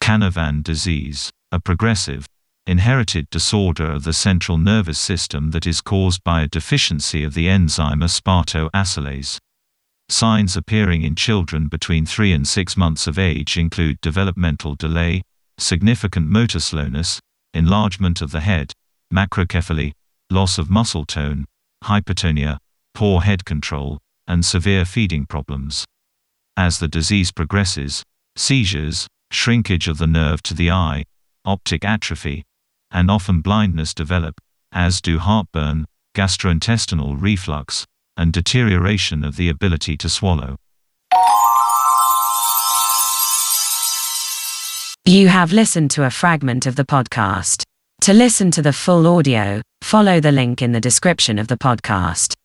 Canavan disease, a progressive, inherited disorder of the central nervous system that is caused by a deficiency of the enzyme asparto-acylase. Signs appearing in children between 3 and 6 months of age include developmental delay, significant motor slowness, enlargement of the head, macrocephaly, loss of muscle tone, hypertonia, poor head control, and severe feeding problems. As the disease progresses, seizures, shrinkage of the nerve to the eye, optic atrophy, and often blindness develop, as do heartburn, gastrointestinal reflux, and deterioration of the ability to swallow. You have listened to a fragment of the podcast. To listen to the full audio, follow the link in the description of the podcast.